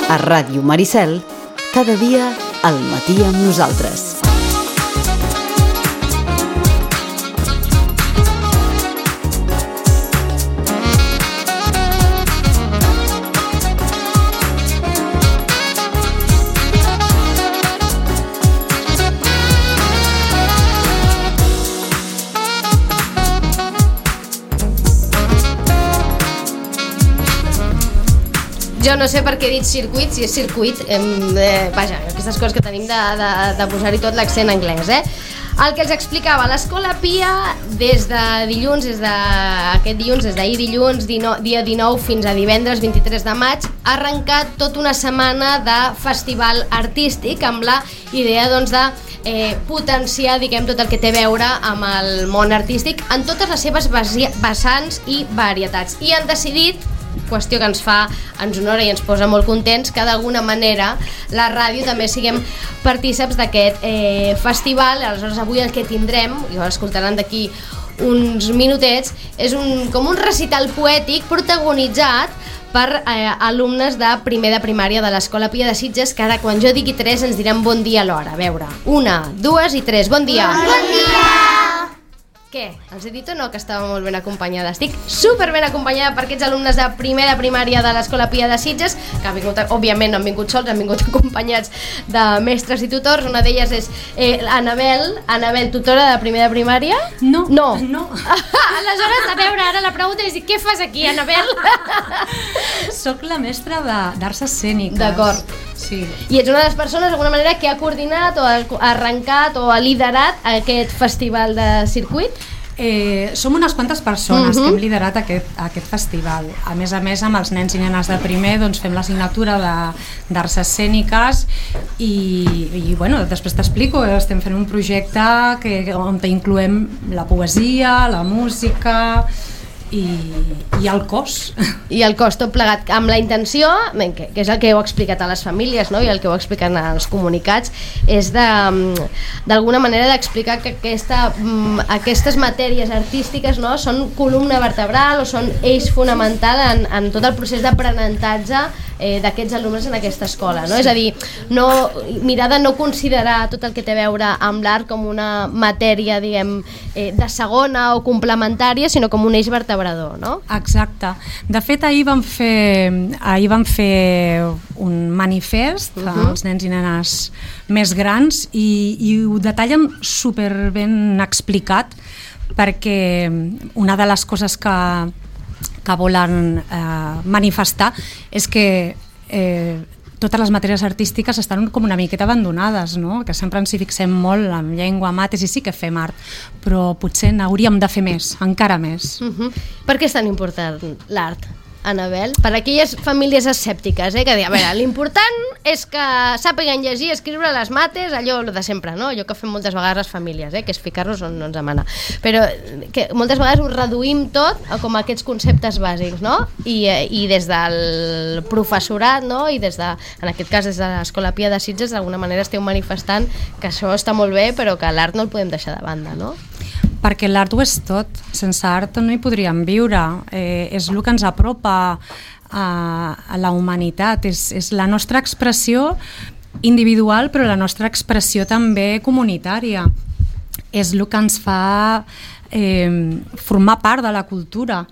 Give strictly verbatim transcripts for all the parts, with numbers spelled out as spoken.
A Ràdio Maricel, cada dia al matí amb nosaltres. Jo no sé per què he dit circuit, si és circuit, eh, vaja, aquestes coses que tenim de, de, de posar-hi tot l'accent anglès, eh? El que els explicava, l'Escola Pia, des de dilluns, des d'aquest dilluns, des d'ahir dilluns, dinou, dia dinou fins a divendres vint-i-tres de maig, ha arrencat tota una setmana de festival artístic amb la idea, doncs, de eh, potenciar, diguem, tot el que té a veure amb el món artístic en totes les seves vessants i varietats. I han decidit, qüestió que ens fa, ens honora i ens posa molt contents, que d'alguna manera la ràdio també siguem partíceps d'aquest eh, festival. Aleshores avui el que tindrem, i ho escoltaran d'aquí uns minutets, és un, com un recital poètic protagonitzat per eh, alumnes de primer de primària de l'Escola Pia de Sitges, que ara quan jo digui tres ens diran bon dia alhora. A veure, una, dues i tres, bon dia! Bon dia! Què? Els he dit o no que estava molt ben acompanyada? Estic super ben acompanyada per aquests alumnes de primer de primària de l'Escola Pia de Sitges, que han vingut, òbviament no han vingut sols, han vingut acompanyats de mestres i tutors. Una d'elles és eh, Anabel. Anabel, tutora de primer de primària? No. No. no. Aleshores, a veure, ara la pregunta és: què fas aquí, Anabel? Soc la mestra d'arts escèniques. D'acord. Sí. I ets una de les persones, d'alguna manera, que ha coordinat o ha arrencat o ha liderat aquest festival de circuit? Eh, som unes quantes persones uh-huh. que hem liderat aquest, aquest festival. A més a més, amb els nens i nenes de primer doncs, fem l'assignatura d'arts escèniques i, i bueno, després t'explico, estem fent un projecte que, on incloem la poesia, la música i, i el cos. I el cos tot plegat amb la intenció, que, que és el que heu explicat a les famílies, no? I el que heu explicat als comunicats, és d'alguna manera d'explicar que aquesta, aquestes matèries artístiques, no, són columna vertebral o són eix fonamental en, en tot el procés d'aprenentatge eh, d'aquests alumnes en aquesta escola, no? És a dir, no, mirar de no considerar tot el que té a veure amb l'art com una matèria, diguem, eh, de segona o complementària, sinó com un eix vertebrador, no? Exacte. De fet, ahir vam fer, ahir vam fer un manifest uh-huh. als nens i nenes més grans i, i ho detallen super ben explicat, perquè una de les coses que, que volen eh, manifestar és que eh, totes les matèries artístiques estan com una miqueta abandonades, no? Que sempre ens hi fixem molt en llengua, mates, i sí que fem art, però potser n'hauríem de fer més, encara més. Uh-huh. Per què és tan important l'art, Anabel? Per aquelles famílies escèptiques, eh, que diuen, a veure, l'important és que sàpiguen llegir, escriure les mates, allò de sempre, no? Allò que fem moltes vegades les famílies, eh, que és ficar-nos on no ens demana. Però que moltes vegades ho reduïm tot a com aquests conceptes bàsics, no? I, i des del professorat, no? I des de, en aquest cas des de l'Escola Pia de Sitges, d'alguna manera esteu manifestant que això està molt bé, però que l'art no el podem deixar de banda, no? Perquè l'art ho és tot, sense art no hi podríem viure, eh, és el que ens apropa a, a la humanitat, és, és la nostra expressió individual però la nostra expressió també comunitària, és el que ens fa eh, formar part de la cultura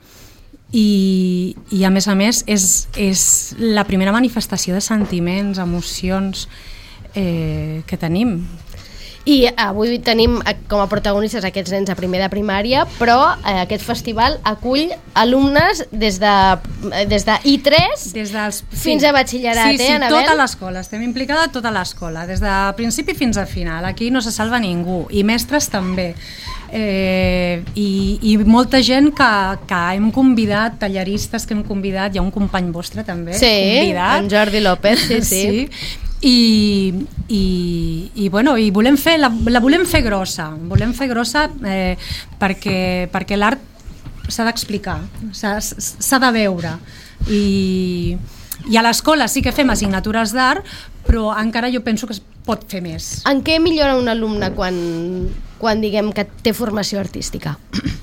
i, i a més a més és, és la primera manifestació de sentiments, emocions eh, que tenim. I avui tenim com a protagonistes aquests nens a primer de primària, però eh, aquest festival acull alumnes des de, des de I tres des dels, fins sí. a batxillerat, sí, sí, eh, Anabel? Tota l'escola, estem implicada tota l'escola, des de principi fins a final, aquí no se salva ningú, i mestres també. Eh, i, i molta gent que, que hem convidat, tallaristes que hem convidat, hi ha un company vostre també, sí, convidat. En Jordi López, sí, sí. sí. I, i, i, bueno, i volem fer, la, la volem fer grossa, volem fer grossa eh, perquè, perquè l'art s'ha d'explicar, s'ha de veure i, i a l'escola sí que fem assignatures d'art, però encara jo penso que es pot fer més. En què millora un alumne quan, quan diguem que té formació artística?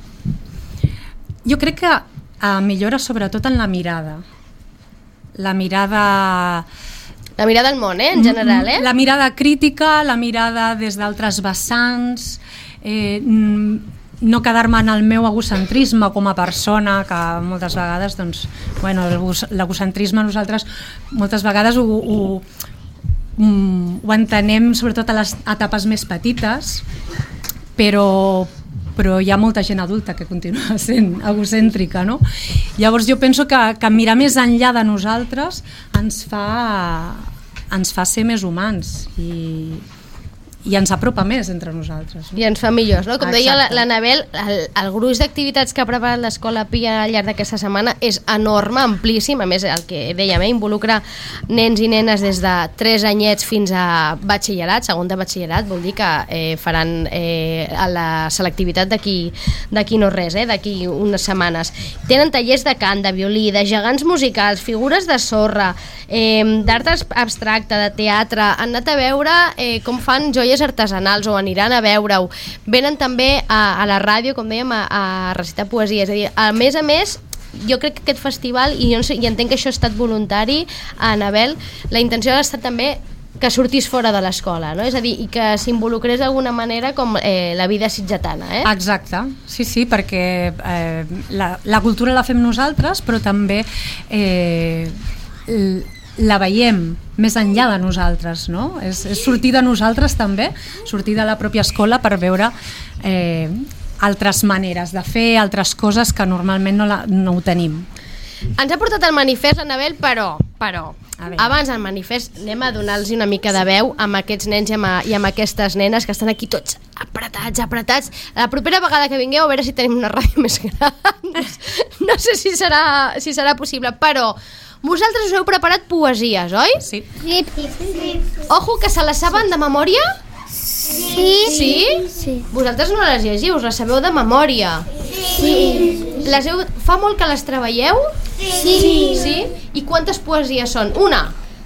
Jo crec que eh, millora sobretot en la mirada, la mirada La mirada al món, eh, en general, eh? La mirada crítica, la mirada des d'altres vessants, eh, no quedar-me en el meu egocentrisme com a persona, que moltes vegades, doncs, bueno, l'egocentrisme nosaltres moltes vegades ho, ho, ho entenem sobretot a les etapes més petites, però, però hi ha molta gent adulta que continua sent egocèntrica, no? Llavors jo penso que, que mirar més enllà de nosaltres ens fa, ens fa ser més humans i, i ens apropa més entre nosaltres, no? I ens fa millors, no? Com Exacte. deia l'Anabel, el, el gruix d'activitats que ha preparat l'Escola Pia al llarg d'aquesta setmana és enorme, amplíssim, a més el que dèiem, eh? Involucra nens i nenes des de tres anyets fins a batxillerat, segon de batxillerat, vol dir que eh, faran eh, a la selectivitat d'aquí d'aquí no res, eh? D'aquí unes setmanes. Tenen tallers de cant, de violí, de gegants musicals, figures de sorra, eh, d'art abstracte, de teatre, han anat a veure eh, com fan joies artesanals o aniran a veure-ho. Venen també a, a la ràdio, com dèiem, a, a recitar poesia. És a dir, a més a més, jo crec que aquest festival, i jo no sé, i entenc que això ha estat voluntari, a Anabel, la intenció ha estat també que sortís fora de l'escola, no? És a dir, i que s'involucrés d'alguna manera com eh, la vida sitgetana, eh? Exacte, sí, sí, perquè eh, la, la cultura la fem nosaltres, però també eh, la veiem més enllà de nosaltres, no? És, és sortir de nosaltres també, sortir de la pròpia escola per veure eh, altres maneres de fer, altres coses que normalment no, la, no ho tenim. Ens ha portat el manifest, l'Anabel, però, però abans del manifest anem a donar-los una mica de veu amb aquests nens i amb, i amb aquestes nenes que estan aquí tots apretats, apretats. La propera vegada que vingueu a veure si tenim una ràdio més gran. No sé si serà, si serà possible, però vosaltres us heu preparat poesies, oi? Sí. Sí, sí. Ojo, que se les saben de memòria? Sí. Sí? Sí. Vosaltres no les llegiu, us les sabeu de memòria. Sí. Les heu... Fa molt que les treballeu? Sí. Sí? I quantes poesies són? Una?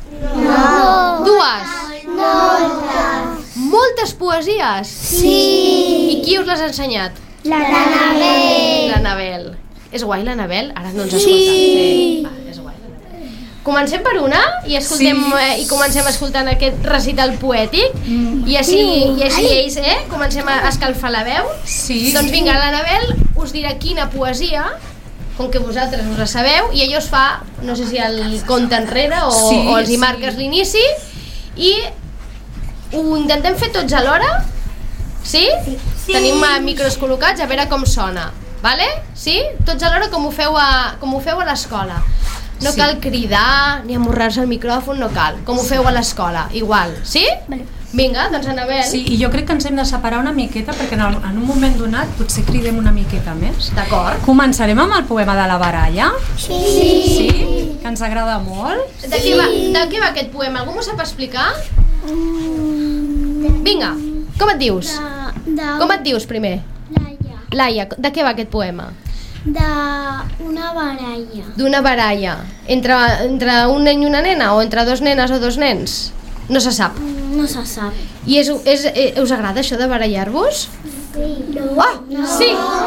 No. Dues? Moltes. Moltes poesies? Sí. I qui us les ha ensenyat? L'Anabel. L'Anabel. És guai l'Anabel? Ara no ens Sí. escolta. Sí. Va, és guai l'Anabel. Comencem per una i escoltem Sí. eh, i comencem escoltant aquest recital poètic mm. i així, i així ells eh, comencem a escalfar la veu. Sí. Doncs vinga, l'Anabel us dirà quina poesia, com que vosaltres us la sabeu, i ella us fa, no sé si el compte enrere o, sí, o els hi sí. marques l'inici, i ho intentem fer tots alhora. Sí? Sí. Tenim eh, micros col·locats, a veure com sona. Vale? Sí? Tots alhora com ho feu a, com ho feu a l'escola. No sí. Cal cridar ni amorrar-se el micròfon, no cal. Com ho feu a l'escola, igual. Sí? Vale. Vinga, doncs Anabel. Sí, i jo crec que ens hem de separar una miqueta perquè en, el, en un moment donat potser cridem una miqueta més. D'acord. Començarem amb el poema de la baralla. Sí. Sí? Que ens agrada molt. De què va, de què va aquest poema? Algú m'ho sap explicar? Vinga, com et dius? De, de Com et dius primer? Laia. Laia, de què va aquest poema? D'una baralla. D'una baralla. Entre, entre un nen i una nena? O entre dos nenes o dos nens? No se sap. No se sap. I és, és, és, us agrada això de barallar-vos? Sí. No. Oh, no. Sí!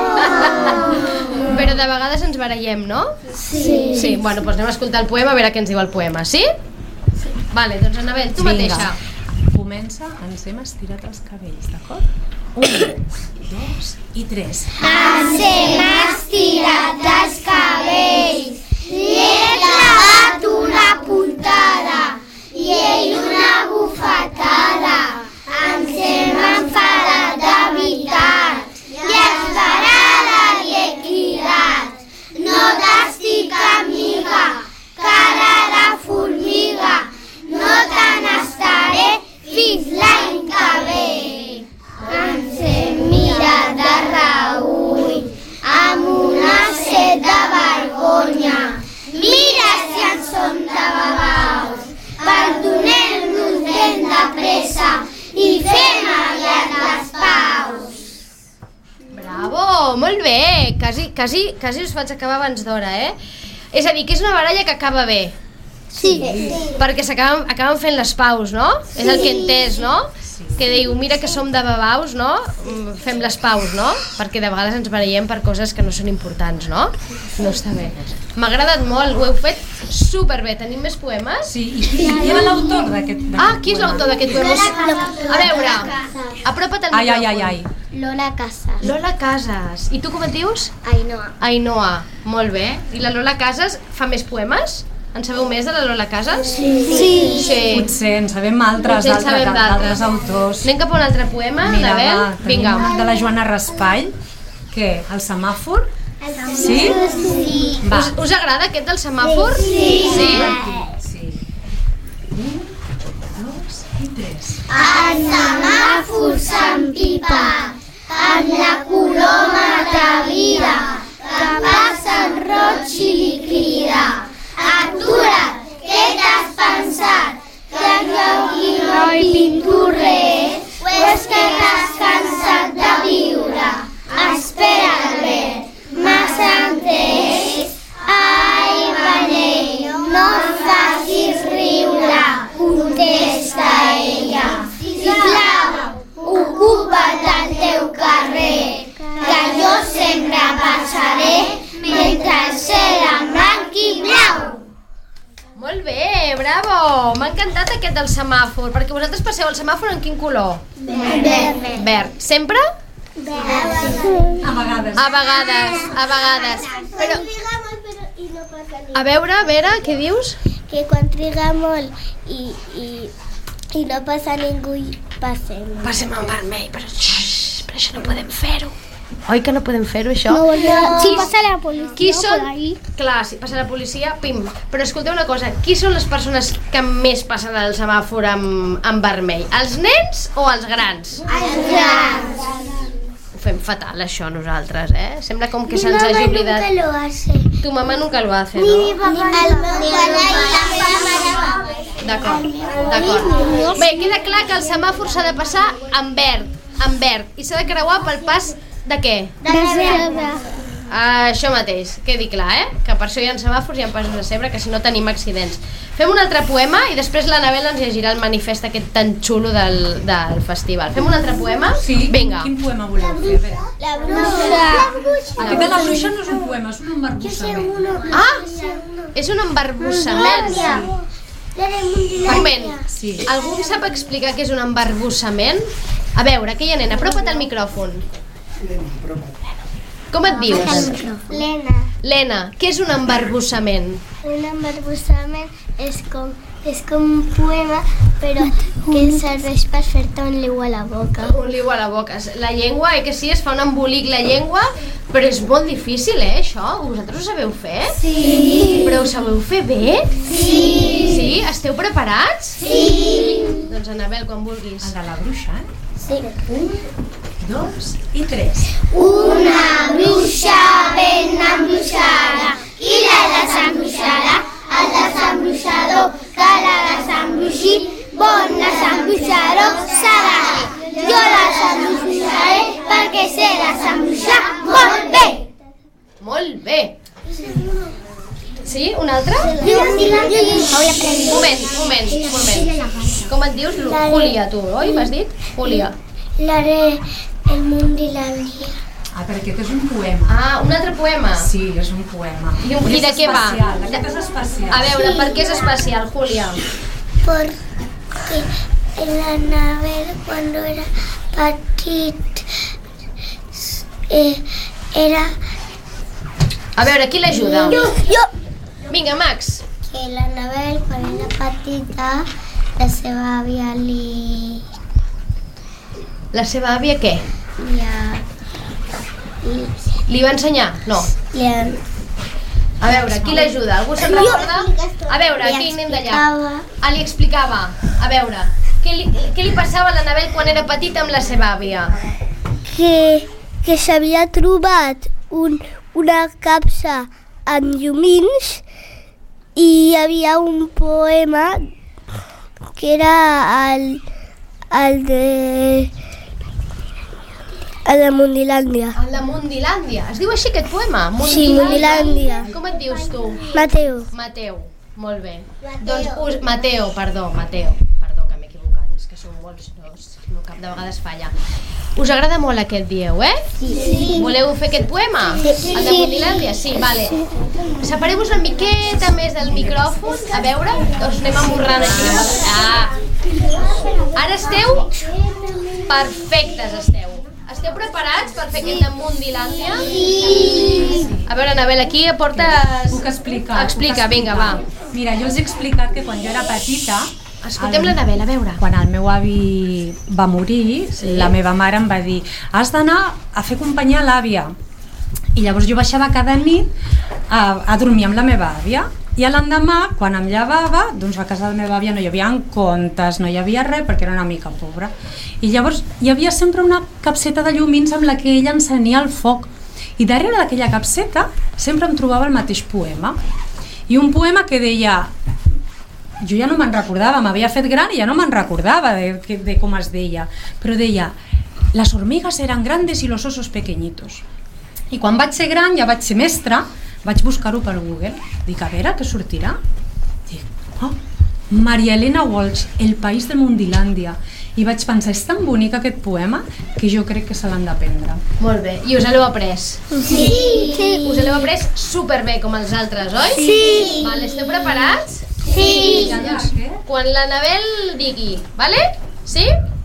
Però de vegades ens barallem, no? Sí. Sí, bueno, doncs anem a escoltar el poema a veure què ens diu el poema, sí? Sí. Vale, doncs Anabel, tu Vinga. mateixa. Comença, ens hem estirat els cabells, d'acord? Un, dos i tres. Ens hem estirat els cabells, li he clavat una puntada i ell una bufetada. Ens hem enfadat de veritat i esverada li he cridat. No t'estic, amiga, cara de formiga, no te n'estaré fins l'any que ve. Ens hem mirat de reüll amb una set de vergonya. Mira si en som de babaus, perdonem-nos ben de pressa i fem aviat les paus. Bravo, molt bé. Quasi, quasi, quasi us faig acabar abans d'hora, eh? És a dir, que és una baralla que acaba bé. Sí. Perquè s'acaben acaben fent les paus, no? Sí. És el que he entès, no? Sí. Que diu, mira que som de babaus, no? Fem les paus, no? Perquè de vegades ens barallem per coses que no són importants, no? No està bé. M'ha agradat molt, ho heu fet Superbé, tenim més poemes? Sí, i qui era l'autor d'aquest poema? Ah, qui és l'autor d'aquest poema? A veure, apropa't al Ai, ai, micròfon. ai, ai. Lola Casas. Lola Casas. I tu com et dius? Ainhoa. Ainhoa. Molt bé. I la Lola Casas fa més poemes? En sabeu més de la Lola Casas? Sí. Sí. Potser en sabem altres, Potser en sabem d'altres d'altres. d'altres autors. Anem cap a un altre poema, Mira, va, Anabel? tenim Vinga. de la Joana Raspall. Què? El semàfor? Sí? Sí. Va. Us, us agrada aquest del semàfor? Sí. Sí? Sí. Un, dos i tres. El semàfor s'empipa amb la coloma atrevida que passa en roig i li crida. Atura't, què t'has pensat? Que no, no hi pinto res? O és que t'has cansat de viure? Espera, Albert, m'has entès? Ai, Benei, no em facis riure, contesta ella. Sisplau, ocupa't del teu carrer, que jo sempre passaré mentre el cel en blanc i blau. Molt bé, bravo! M'ha encantat aquest del semàfor, perquè vosaltres passeu el semàfor en quin color? Verd. Verd. Sempre? A vegades. A vegades, a vegades. Però, triga molt però i no passa a veure, a veure, què dius? Que quan triga molt i, i, i no passa ningú i passem. Passem al vermell, però, xxxt, però això no podem fer-ho. Oi que no podem fer-ho, això? Si passa la policia Qui són? Clar, si passa la policia, pim. Però escolteu una cosa, qui són les persones que més passen el semàfor amb, amb vermell? Els nens o els grans? Els grans. Ho fem fatal, això, nosaltres, eh? Sembla com que se'ns hagi oblidat. lo hace. Tu mamà nunca lo hace, no? El meu pare i la meva mare. D'acord, d'acord. Bé, queda clar que el semàfor s'ha de passar en verd, en verd, i s'ha de creuar pel pas de què? De zebra. Ah, això mateix, quedi clar, eh? Que per això hi ha semàfors i hi ha passos de zebra, que si no tenim accidents. Fem un altre poema i després l'Anabel ens llegirà el manifest aquest tan xulo del, del festival. Fem un altre poema? Sí? Vinga. Quin poema voleu fer? A veure. La bruixa. Aquest de la bruixa no és un poema, és un embarbussament. Ah! És un embarbussament. Un moment. Sí. Algú em sap explicar què és un embarbussament? A veure, aquella nena, apropa't al micròfon. Com et dius? Lena. Lena, què és un embarbussament? Un embarbussament és com, és com un poema, però que serveix per fer-te un liu a la boca. Un liu a la boca. La llengua, eh que sí, es fa un embolic la llengua, però és molt difícil, eh, això? Vosaltres ho sabeu fer? Sí. Però ho sabeu fer bé? Sí. Sí? Esteu preparats? Sí. Doncs Anabel, quan vulguis. El de la bruixa, eh? Sí. Un, dos i tres. Una bruixa ben embruixada. Qui l'ha desembruixada? El desembruixador que l'ha desembruixit. Bon desembruixador serà. Jo la desembruixaré perquè sé desembruixar molt bé. Molt bé. Sí? Un altre? Un Moment, moment, moment. Com et dius? Lu- Júlia, tu, oi? M'has dit? Júlia. L'haré el Mundilandia. Ah, però aquest és un poema. Ah, un altre poema. Sí, és un poema. I un- i de què va? Especial, aquest és especial. A veure, per què és especial, Júlia? Porque la Anabel cuando era petit eh, era A veure, qui l'ajuda? jo. Vinga, Max. Que la Anabel quan era petita la seva àvia li, La seva àvia què? li, ha- li, Li va ensenyar? No. li, ha- A veure, qui l'ajuda? Algú se'n recorda? A veure, aquí anem d'allà. explicava Ah, li explicava. A veure, què li, què li passava a l'Anabel quan era petita amb la seva àvia? que, que s'havia trobat un, una capsa amb llumins i hi havia un poema que era el, el de el de Mundilàndia. A la Mundilàndia. Es diu així aquest poema? Sí, Mundilàndia. Com et dius tu? Mateu. Mateu. Molt bé. Doncs us... Mateo, perdó, Mateo. Perdó, que m'he equivocat. És que són molts, no, no cap de vegades falla. Us agrada molt aquest dieu, eh? Sí. Voleu fer aquest poema? Sí. El de Mundilàndia? Sí, vale. Separeu-vos una miqueta més del micròfon, a veure, que us anem amorrant així. Ah. Ara esteu perfectes, esteu. Esteu preparats per fer aquest de Mundilàndia? Sí. A veure, Anabel, aquí aportes... Puc explicar? Explica, puc vinga, explicar. va. Mira, jo us he explicat que quan jo era petita... Escoltem l'Anabel, a veure. Quan el meu avi va morir, sí. La meva mare em va dir has d'anar a fer companyia a l'àvia. I llavors jo baixava cada nit a, a dormir amb la meva àvia. I l'endemà, quan em llevava, doncs a casa de la meva àvia no hi havia contes, no hi havia res, perquè era una mica pobra. I llavors hi havia sempre una capseta de llumins amb la que ella encenia el foc. I darrere d'aquella capseta sempre em trobava el mateix poema. I un poema que deia... Jo ja no me'n recordava, m'havia fet gran i ja no me'n recordava de, de com es deia, però deia las hormigas eran grandes y los osos pequeñitos. I quan vaig ser gran, ja vaig ser mestra, vaig buscar-ho per Google, dic a veure què sortirà. Dic, oh, Maria Elena Walsh, El país de Mundilàndia. I vaig pensar, és tan bonic aquest poema que jo crec que se l'han d'aprendre. Molt bé, i us l'heu après? Sí. Sí. Us l'heu après superbé com els altres, oi? Sí. Vale, esteu preparats? Sí. Doncs, quan l'Anabel digui, vale? Sí?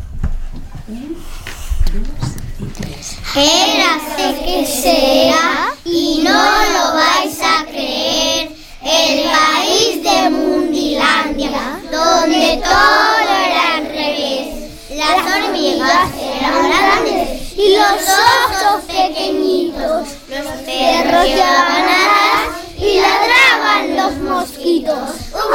Érase que sea y no lo vais a creer, el país de Mundilandia, donde todo era al revés. Las hormigas eran grandes y los osos pequeñitos, los perros llevaban alas y ladraban los mosquitos.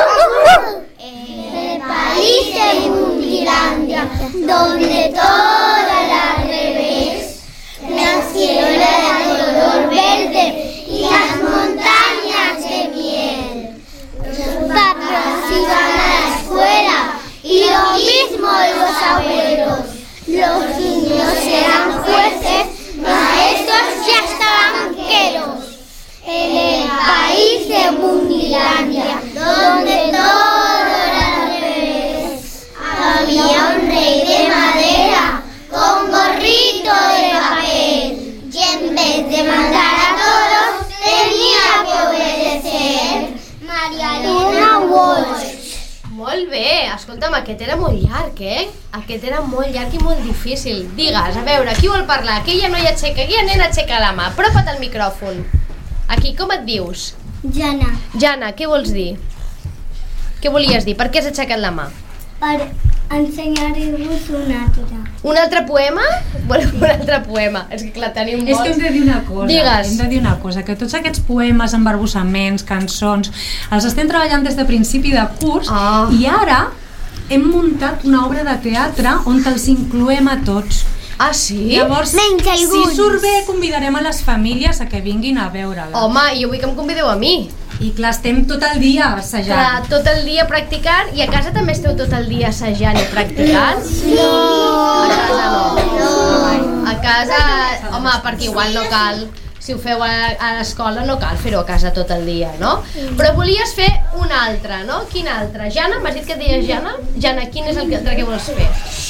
El país de Mundilandia, donde todo era al revés. Nacieron de color verde y las montañas de miel. Los papás iban a la escuela y lo mismo los abuelos. Los niños eran fuertes, maestros ya estaban queros. En el país de Mundilandia, donde todo era al revés, había un rey de madera con gorrito de papel, y en vez de mandar a todos, tenía que obedecer. Maria Elena Walsh. Molt bé, escolta'm, aquest era molt llarg, eh? Aquest era molt llarg i molt difícil. Digues, a veure, qui vol parlar? Aquella noia aixeca, aquella nena aixeca la mà. Apropa't al micròfon. Aquí, com et dius? Jana. Jana, què vols dir? Què volies dir? Per què has aixecat la mà? Per ensenyar-vos un altre. Un altre poema? Voleu un altre poema? És que clar, tenim molts. És que hem de dir una cosa, Digues. hem de dir una cosa, que tots aquests poemes, embarbussaments, cançons, els estem treballant des de principi de curs Ah. i ara hem muntat una obra de teatre on els incloem a tots. Ah, sí? Llavors, Menys alguns. si surt bé, convidarem a les famílies a que vinguin a veure-la. Home, jo vull que em convideu a mi. I clar, estem tot el dia Clar, assajant. tot el dia practicant, i a casa també esteu tot el dia assajant i practicant? No. A casa no. No. A casa, home, perquè igual no cal, si ho feu a, a l'escola no cal fer-ho a casa tot el dia, no? Però volies fer un altre, no? Quin altre? Jana, m'has dit que et deies Jana? Jana, quin és el que- altre que vols fer?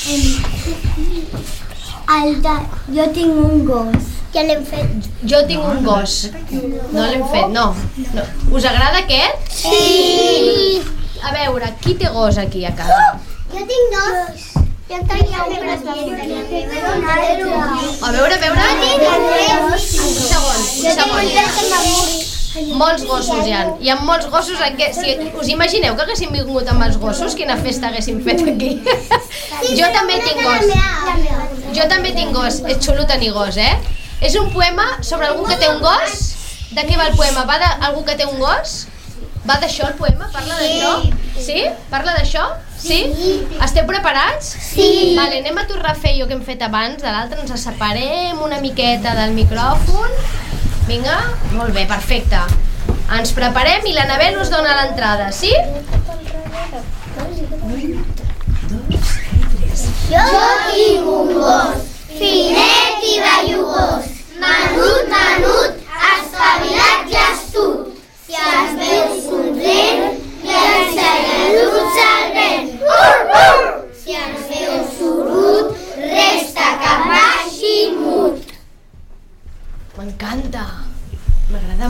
El de... Jo tinc un gos. Ja l'hem fet. Jo tinc un gos. No l'hem fet, no. no. Us agrada aquest? Sí. A veure, qui té gos aquí a casa? Jo tinc dos. Jo tenia un A veure, a veure. Un segon, un segon. Molts gossos hi ha. Hi ha molts gossos en què... Si us imagineu que haguéssim vingut amb els gossos, quina festa haguéssim fet aquí? Jo també tinc gos. Jo també tinc gos. És xulo tenir gos, eh? És un poema sobre algú que té un gos? De què va el poema? Va d'algú que té un gos? Va d'això el poema? Parla d'això? Sí? Parla d'això? Sí? Esteu preparats? Sí. Vale, anem a tornar a fer allò que hem fet abans, de l'altre ens separem una miqueta del micròfon. Vinga? Molt bé, perfecte. Ens preparem i l'Anabel us dona l'entrada, sí? Jo tinc un gos, finet i bellugós, menut, menut, espavilat i astut. Si els veus somrent, llança la luz al vent. Uh, uh! Si els veus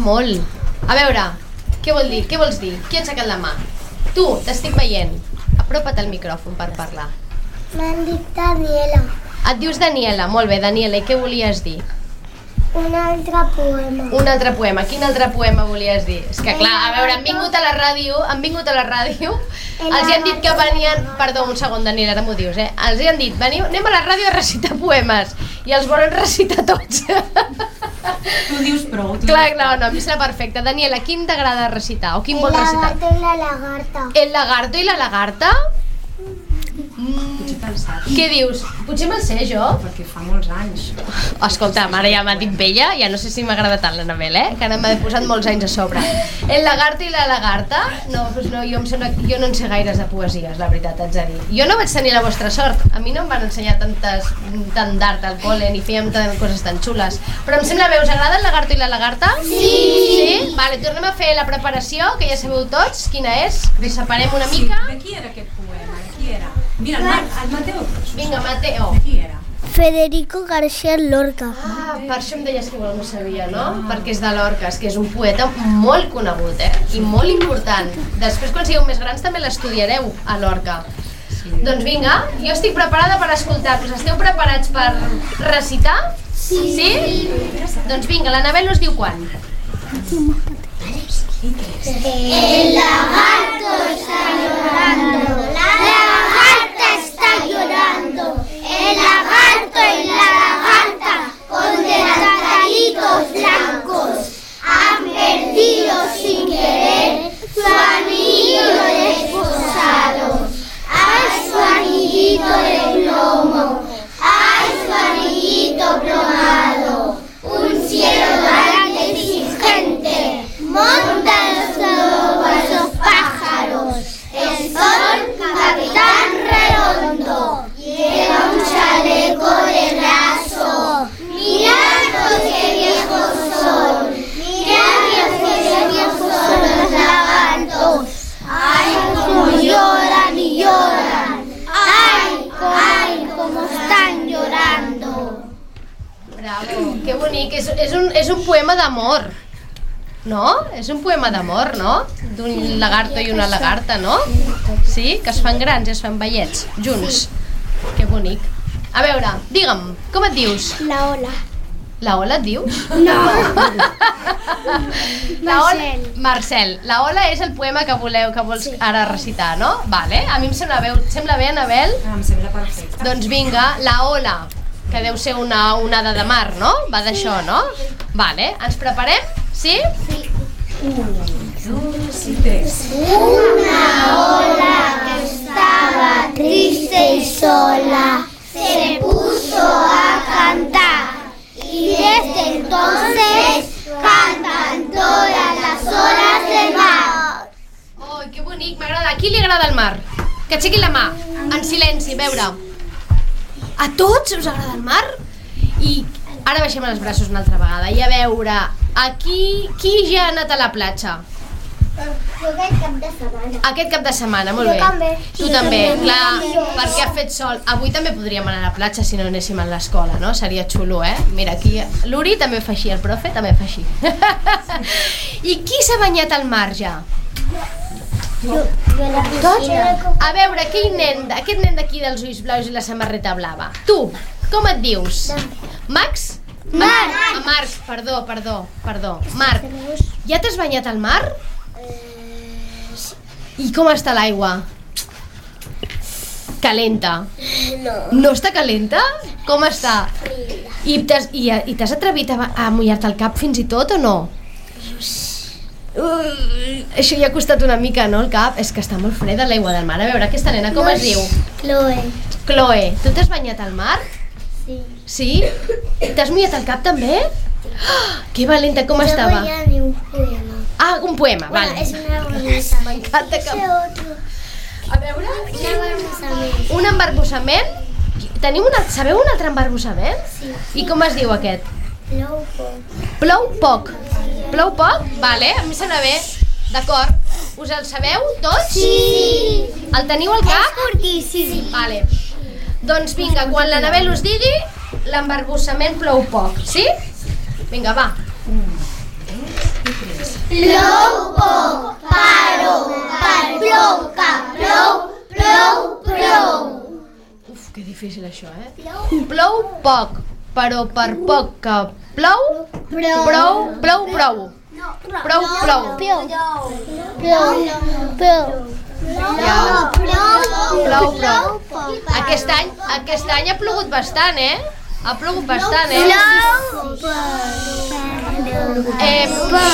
molt. A veure, què vol dir? Què vols dir? Qui ha aixecat la mà? Tu, t'estic veient. Apropa't al micròfon per parlar. M'han dit Daniela. Et dius Daniela, molt bé, Daniela, i què volies dir? Un altre poema. Un altre poema. Quin altre poema volies dir? És que clar, a veure, han vingut a la ràdio, han vingut a la ràdio, els hi han dit que venien... Perdó, un segon, Daniela, ara m'ho dius, eh? Els hi han dit, veniu, anem a la ràdio a recitar poemes, i els volen recitar tots. Tu dius prou. Tu Clar, no, no, a mi serà perfecte. Daniela, quin t'agrada recitar? O quin vols recitar? El lagarto i la lagarta. El lagarto i la lagarta? potser te'l saps. Què dius? Potser me'l sé jo? Perquè fa molts anys. Escolta, ara ja m'ha dit vella, ja no sé si m'agrada tant l'Anabel, eh? Que ara m'ha posat molts anys a sobre. El lagarto i la lagarta? No, doncs no, jo, em sembla, jo no en sé gaires de poesies, la veritat, haig de dir. Jo no vaig tenir la vostra sort. A mi no em van ensenyar tantes, tant d'art al col·le, ni fèiem tant, coses tan xules. Però em sembla bé, us agrada el lagarto i la lagarta? Sí! Sí? Vale, tornem a fer la preparació, que ja sabeu tots quina és. Ens separem una mica. Sí, de qui era aquest poema? De qui era? Mira, el, el Mateo. Vinga, Mateo. De qui era? Federico García Lorca. Ah, per això em deies que igual no sabia, no? Ah. Perquè és de Lorca, és que és un poeta molt conegut, eh? I molt important. Després, quan sigueu més grans, també l'estudiareu a Lorca. Sí. Doncs vinga, jo estic preparada per escoltar-vos. Esteu preparats per recitar? Sí. Sí? Doncs vinga, l'Anabel us diu quan. El lagarto está llorando, la lagarta está llorando, el lagarto y la lagarta con delantallitos blancos han perdido sin querer su anillo desposado. ¡Ay, su anillito de plomo! ¡Ay, su anillito plomado! Un cielo grande y sin gente, montan los lobos, los pájaros. El sol, capitán redondo, lleva un chaleco de raso. Mirad qué viejos son, mirad qué viejos son los lagartos. ¡Ay, cómo lloran y lloran! ¡Ay, ay, cómo están llorando! Bravo, que bonic. És, és, un, és un poema d'amor, no? És un poema d'amor, no? D'un lagarto i una lagarta, no? Sí? Que es fan grans i es fan vellets, junts. Que bonic. A veure, digue'm, com et dius? La ola. La Ola et dius? No. La Ola... Marcel. Marcel. La Ola és el poema que voleu, que vols ara recitar, no? Vale. A mi em sembla bé, sembla bé, Anabel? Em sembla perfecte. Doncs vinga, la Ola, que deu ser una onada de mar, no? Va d'això, no? Vale, ens preparem? Sí? Sí. Un, dos y tres. Una ola que estaba triste y sola se puso a cantar y desde entonces cantan todas las olas del mar. Oh, que bonic, m'agrada. A qui li agrada el mar? Que aixequi la mà, en silenci, a veure. A tots us agrada el mar? I ara baixem els braços una altra vegada i a veure, aquí, qui ja ha anat a la platja? Jo aquest cap de setmana. Aquest cap de setmana, molt Jo bé. també. Tu també, clar, perquè ha fet sol. Avui també podríem anar a la platja si no anéssim a l'escola, no? Seria xulo, eh? Mira, aquí l'Uri també fa així, el profe també fa així. I qui s'ha banyat al mar ja? Jo, jo la Tots? A veure, aquell nen, aquest nen d'aquí dels ulls blaus i la samarreta blava. Tu, com et dius? Max? Marc. Ah, Marc, perdó, perdó, perdó. Marc, ja t'has banyat al mar? I com està l'aigua? Calenta. No. No està calenta? Com està? I t'has i, i t'has atrevit a, a mullar-te el cap fins i tot o no? Uh, això ja ha costat una mica, no, el cap? És que està molt freda l'aigua del mar. A veure, aquesta nena, com es diu? Chloe. Chloe, tu t'has banyat al mar? Sí. Sí? T'has mullat el cap també? Oh, que valenta, com estava? No voy a ni un poema. Ah, un poema, Bueno, vale. es una bonita. M'encanta que... Ese otro. A veure... Un embarbussament. Un embarbussament? Tenim una... Sabeu un altre embarbussament? Sí. I com es diu aquest? Plou poc. Plou poc. Plou poc? Vale, a mi sembla bé. D'acord. Us el sabeu tots? Sí. El teniu al cap? És curtíssim. Vale. Doncs vinga, quan l'Anabel us digui, l'embarbussament plou poc, sí? Vinga, va. Plou poc, però per plou que plou, plou prou. Uf, que difícil això, eh? Plou poc, però per poc que plou, prou, plou prou. Prou, plou. Plou, plou. Ja. Plou, plou. Aquest any, aquest any ha plogut bastant, eh? Ha plogut bastant, eh? Eh,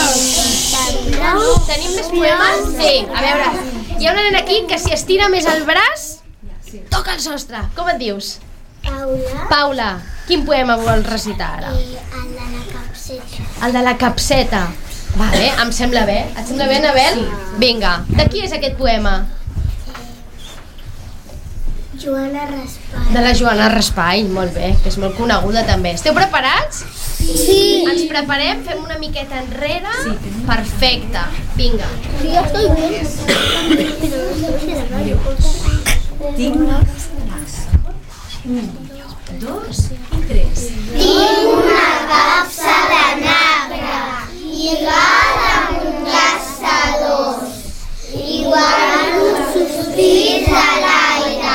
tenim més poemes? Sí, a veure, hi ha una nena aquí que si estira més el braç, toca el sostre. Com et dius? Paula. Paula, quin poema vols recitar ara? El de la capseta. El de la capseta. Vale, em sembla bé. Et sembla bé, Anabel? Vinga, de qui és aquest poema? Joana Raspall. De la Joana Raspall, molt bé, que és molt coneguda també. Esteu preparats? Sí. Ens preparem, fem una miqueta enrere. Perfecte, vinga. Sí, jo estoy bien. Tinc un, dos i tres. Tinc una capsa de negre lligada amb un llaçador. Igual un sospir de l'aire,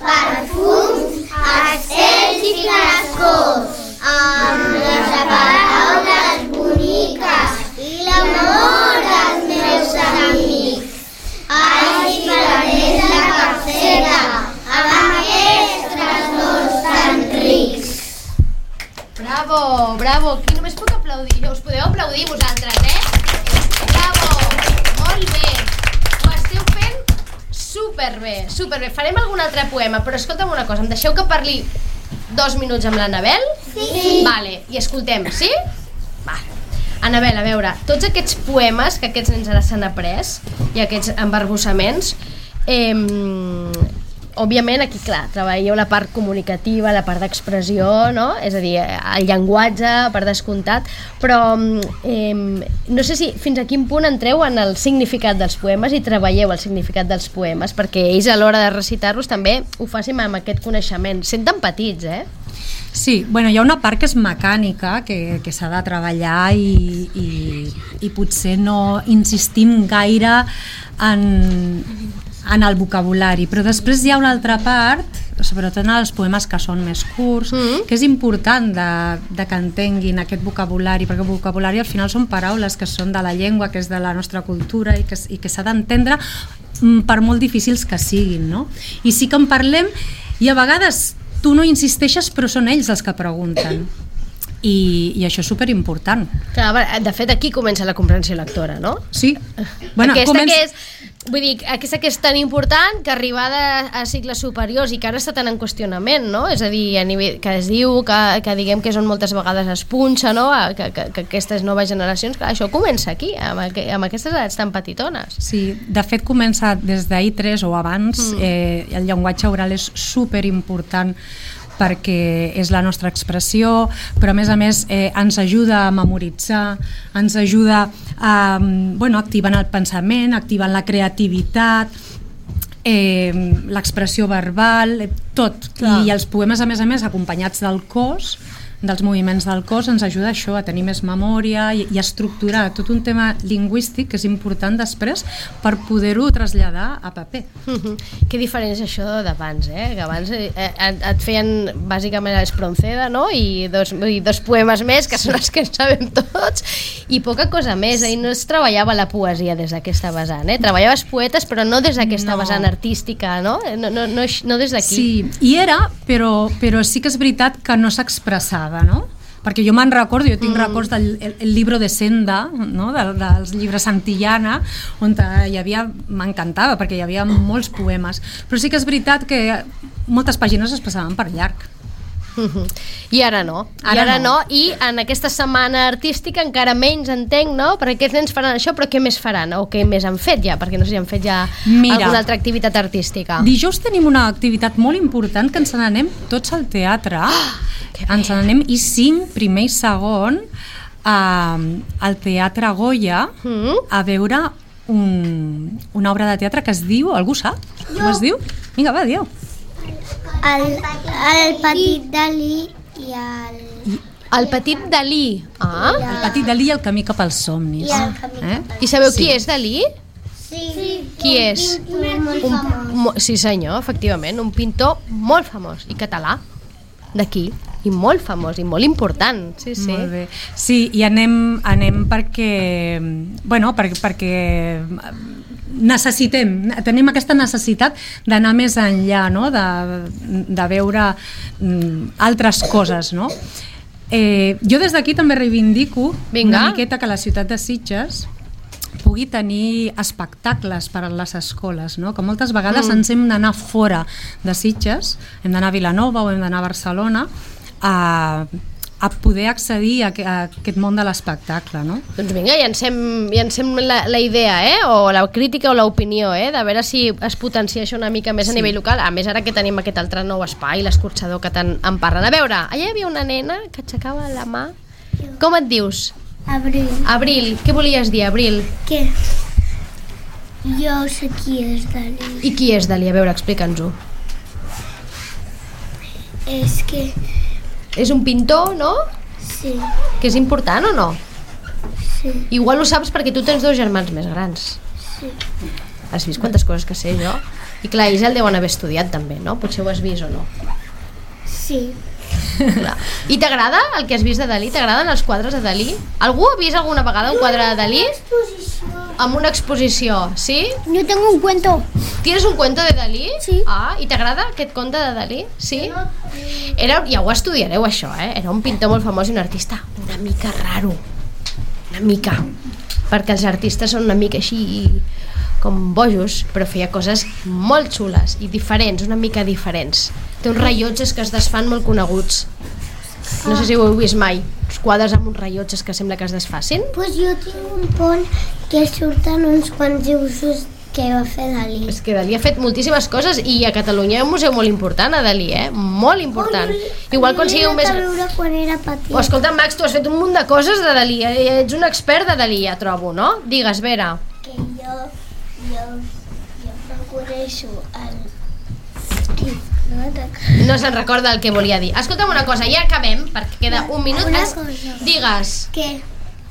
perfums, estels i frescors, amb les paraules boniques i l'amor dels meus amics. Ai, faràs la capseta amb aquests tresors tan rics. Bravo, bravo, aquí només puc aplaudir jo. Us podeu aplaudir vosaltres, eh? Bravo, molt bé. Ho esteu fent superbé, superbé. Farem algun altre poema, però escolta'm una cosa, em deixeu que parli dos minuts amb l'Anabel? Sí. Vale, i escoltem, sí? Va. Anabel, a veure, tots aquests poemes que aquests nens ara s'han après i aquests embarbussaments, eh, òbviament aquí, clar, treballeu la part comunicativa, la part d'expressió, no? És a dir, el llenguatge, per descomptat, però eh, no sé si fins a quin punt entreu en el significat dels poemes i treballeu el significat dels poemes, perquè ells a l'hora de recitar-los també ho facin amb aquest coneixement. Sent tan petits, eh? Sí, bueno, hi ha una part que és mecànica, que, que s'ha de treballar i, i, i potser no insistim gaire en, en el vocabulari, però després hi ha una altra part, sobretot en els poemes que són més curts, mm-hmm. que és important de, de que entenguin aquest vocabulari, perquè el vocabulari al final són paraules que són de la llengua, que és de la nostra cultura i que, i que s'ha d'entendre per molt difícils que siguin, no? I sí que en parlem i a vegades tu no insisteixes, però són ells els que pregunten. I, i això és superimportant. Clar, de fet aquí comença la comprensió lectora, no? Sí. Bueno, aquesta comença... que és, vull dir, aquesta que és tan important que arribada a cicles superiors i que ara està tan en qüestionament, no? És a dir, a nivell, que es diu que, que diguem que és on moltes vegades es punxa, no? Que, que, que aquestes noves generacions, clar, això comença aquí, amb, amb aquestes edats tan petitones. Sí, de fet comença des d'I tres o abans, mm. eh, el llenguatge oral és superimportant perquè és la nostra expressió, però a més a més eh, ens ajuda a memoritzar, ens ajuda a, bueno, activant el pensament, activant la creativitat, eh, l'expressió verbal, tot. Clar. I els poemes, a més a més, acompanyats del cos, dels moviments del cos, ens ajuda això, a tenir més memòria i, i a estructurar tot un tema lingüístic que és important després per poder-ho traslladar a paper. Mm-hmm. Que diferent és això d'abans, eh? Que abans eh, et, et feien bàsicament l'Espronceda, no? I dos, i dos poemes més, que són els que en sabem tots, i poca cosa més. Ahir no es treballava la poesia des d'aquesta vessant, eh? Treballaves poetes, però no des d'aquesta no. vessant artística, no? No, no, no, no des d'aquí. Sí, hi era, però, però sí que és veritat que no s'expressava, no? Perquè jo me'n recordo, jo tinc mm. records del el, el llibre de Senda, no? de, dels llibres Santillana, on hi havia, m'encantava perquè hi havia molts poemes, però sí que és veritat que moltes pàgines es passaven per llarg. Mm-hmm. I ara no, ara, i ara no. no, i en aquesta setmana artística encara menys entenc, no? Perquè aquests nens faran això, però què més faran? O què més han fet ja? Perquè no sé si han fet ja Mira, alguna altra activitat artística. Dijous tenim una activitat molt important que ens n'anem tots al teatre. Oh! Ens n'anem i cinc, primer i segon, a, al Teatre Goya mm. a veure un, una obra de teatre que es diu, algú sap? Jo. Com es diu? Vinga, va, diu. El, el petit Dalí i el... I, El petit Dalí. Ah. El petit Dalí i el camí cap als somnis. I el camí Eh? cap I sabeu Sí. qui és Dalí? Sí. Qui és? Un molt Un, famós. mo, sí senyor, efectivament, un pintor molt famós i català d'aquí, i molt famós i molt important. Sí, sí. Molt bé. Sí, i anem, anem perquè, bueno, per, perquè necessitem, tenim aquesta necessitat d'anar més enllà, no? de, de veure mm, altres coses, no? Eh, jo des d'aquí també reivindico Vinga. una miqueta que la ciutat de Sitges pugui tenir espectacles per a les escoles, no? Que moltes vegades mm. ens hem d'anar fora de Sitges, hem d'anar a Vilanova o hem d'anar a Barcelona a, a poder accedir a, a aquest món de l'espectacle, no? Doncs vinga, llancem, llancem la, la idea, eh? O la crítica o l'opinió, eh? De veure si es potencia això una mica més sí. a nivell local. A més, ara que tenim aquest altre nou espai, l'escorxador, que tant en parlen. A veure, allà hi havia una nena que aixecava la mà. Com et dius? Abril. Abril. Què volies dir, Abril? Què? Jo sé qui és Dalí. I qui és Dalí? A veure, explica'ns-ho. És que... És un pintor, no? Sí, Que és important o no? sí, Igual ho saps perquè tu tens dos germans més grans. sí. Has vist quantes coses que sé jo? I clar, ells el deuen haver estudiat també, no? Potser ho has vist o no. Sí. Clar. I t'agrada el que has vist de Dalí? T'agraden els quadres de Dalí? Algú ha vist alguna vegada un quadre de Dalí? Amb una exposició, sí? Yo tengo un cuento. ¿Tienes un cuento de Dalí? Sí. Ah, i t'agrada aquest conte de Dalí? Sí? Era, ja ho estudiareu això, eh? Era un pintor molt famós i un artista una mica raro. Una mica. Perquè els artistes són una mica així com bojos, però feia coses molt xules i diferents, una mica diferents. Té uns rellotges que es desfan molt coneguts. No sé si ho heu vist mai, uns quadres amb uns rellotges que sembla que es desfacin. Pues yo tengo un pont que surten uns quants dibuixos que va fer Dalí. És que Dalí ha fet moltíssimes coses i a Catalunya hi ha un museu molt important a Dalí, eh? Molt important. Igual quan sigueu més... Jo l'he anat a veure quan era petit. Oh, escolta, Max, tu has fet un munt de coses de Dalí, eh? Ets un expert de Dalí, ja trobo, no? Digues, Vera. Que jo, jo, jo procureixo el... No m'ataca. No se'n recorda el que volia dir. Escolta'm una cosa, ja acabem, perquè queda un minut. Una Es... cosa. Digues. Que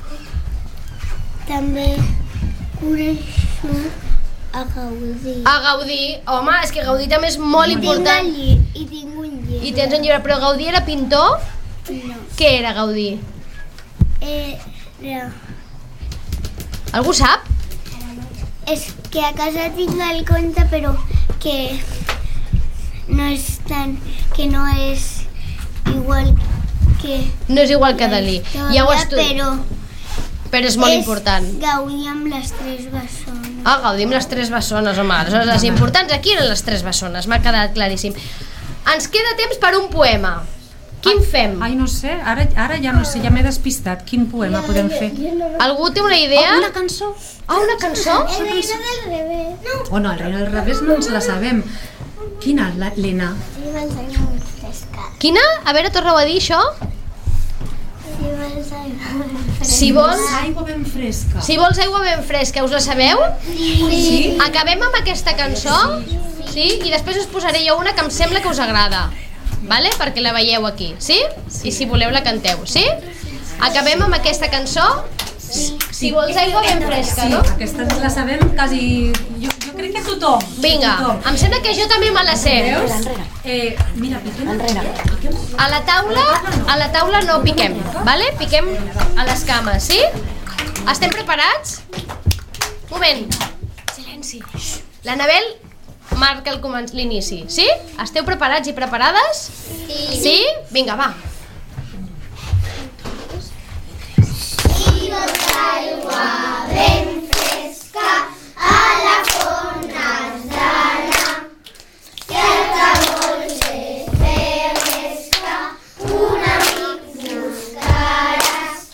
també coneixo a Gaudí. A Gaudí. Home, és que Gaudí també és molt important. Tinc el lli- I tinc un llibre. I tens un llibre, però Gaudí era pintor? No. Què era Gaudí? Eh, no. Algú sap? És que a casa tinc el conte, però que no és tan... que no és igual que... No és igual que Dalí. Ja ho estu... Però Però és molt és important. Gaudí amb les tres bessones. Ah, Gaudí amb les tres bessones, home. Aleshores, les importants aquí eren les tres bessones, m'ha quedat claríssim. Ens queda temps per un poema. Quin fem? Ai, no sé, ara, ara ja no sé, ja m'he despistat. Quin poema podem fer? Algú té una idea? Oh, una cançó. Ah, una cançó? El reino del revés. No. Oh, no, el reino del revés no ens la sabem. Quina, la- l'Ena? Si vols aigua ben fresca. Quina? A veure, torna-ho a dir, això. Si vols aigua ben fresca. Si vols, Aigua ben fresca. si vols aigua ben fresca, us la sabeu? Sí. Acabem amb aquesta cançó? Sí? I després us posaré jo una que em sembla que us agrada. Vale? Perquè la veieu aquí, sí? I si voleu la canteu, sí? Acabem amb aquesta cançó? Si vols aigua ben fresca, Sí, no? aquesta ens la sabem quasi... Jo, jo crec que tothom. Vinga, Tothom. em sembla que jo també me la sé. Veus? Eh, mira, piquem. Enrere. A la taula, a la taula no piquem, vale? Piquem a les cames, sí? Estem preparats? Moment. Silenci. L'Anabel marca el començ- l'inici, sí? Esteu preparats i preparades? Sí. Sí? Vinga, va. Si vols aigua ben fresca, a la font has d'anar. Si el que vols és fer llesca, un amic buscaràs.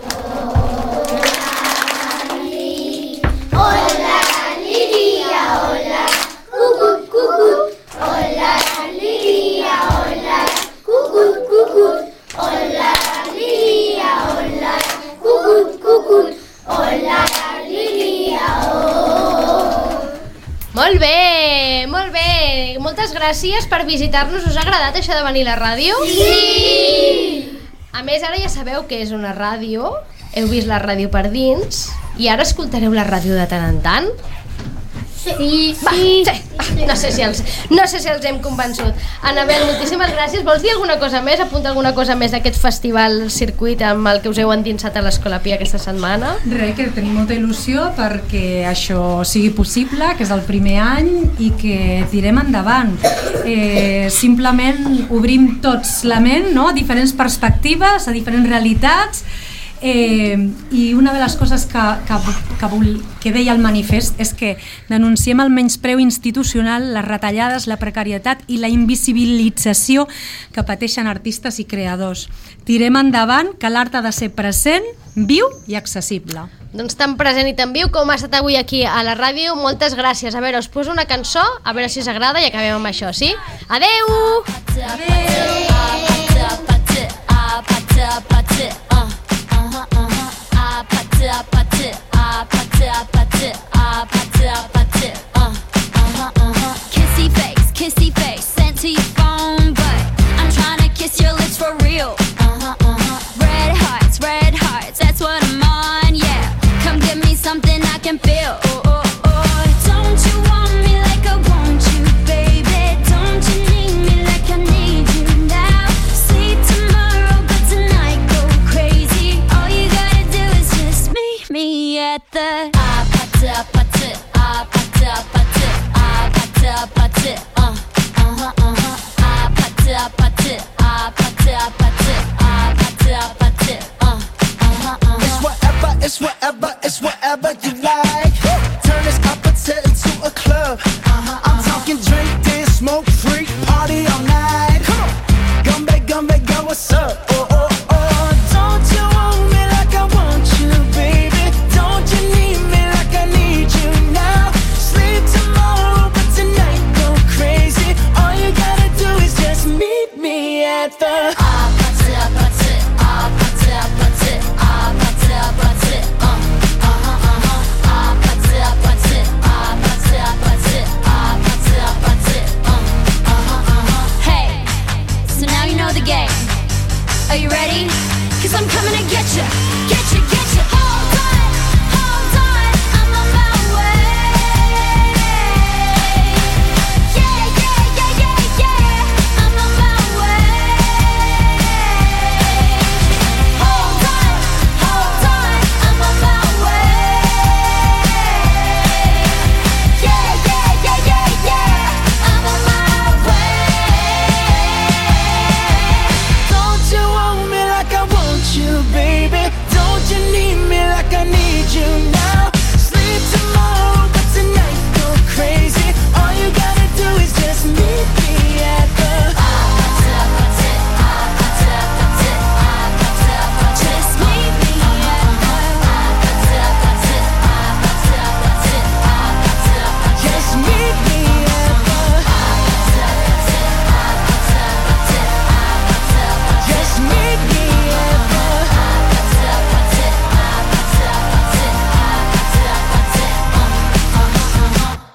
Hola, liria, hola, cucut, cucut. Hola, liria, hola, cucut, cucut. Hola, liria, hola, cucut, cucut. Hola, liria, oh. Molt bé, molt bé. Moltes gràcies per visitar-nos. Us ha agradat això de venir a la ràdio? Sí! A més, ara ja sabeu que és una ràdio, heu vist la ràdio per dins, i ara escoltareu la ràdio de tant en tant? Sí, Va, sí. sí. No sé si els, no sé si els hem convençut. Anabel, moltíssimes gràcies. Vols dir alguna cosa més, apuntar alguna cosa més d'aquest festival circuit amb el que us heu endinsat a l'Escola Pia aquesta setmana? Res, que tenim molta il·lusió perquè això sigui possible, que és el primer any i que tirem endavant. Eh, simplement obrim tots la ment, no? A diferents perspectives, a diferents realitats. Eh, i una de les coses que, que, que, vol, que deia el manifest és que denunciem el menyspreu institucional, les retallades, la precarietat i la invisibilització que pateixen artistes i creadors. Tirem endavant que l'art ha de ser present, viu i accessible. Doncs tan present i tan viu com ha estat avui aquí a la ràdio. Moltes gràcies. A veure, us poso una cançó, a veure si us agrada i acabem amb això, sí? Adeu! Kissy face, kissy face, sent to your phone, but I'm trying to kiss your lips for real. Red hearts, red hearts, that's what I'm on, yeah. Come give me something I can feel. Oh, oh, oh. Don't you want me like I want you, baby? Don't you need me like I need you now? Sleep tomorrow, but tonight go crazy. All you gotta do is just meet me at the ah, pata, pata, ah, pata, pata, ah, pata, pata, uh, uh-huh, uh-huh, ah, pata, pata, ah, pata, pata, ah, pata, pata, uh, uh-huh, uh-huh. It's whatever, it's whatever, it's whatever you like. Turn this appetite into a club. Uh-huh, I'm talking drink, dance, smoke, freak, party all night. Come on, Gumbe, Gumbe, girl, what's up?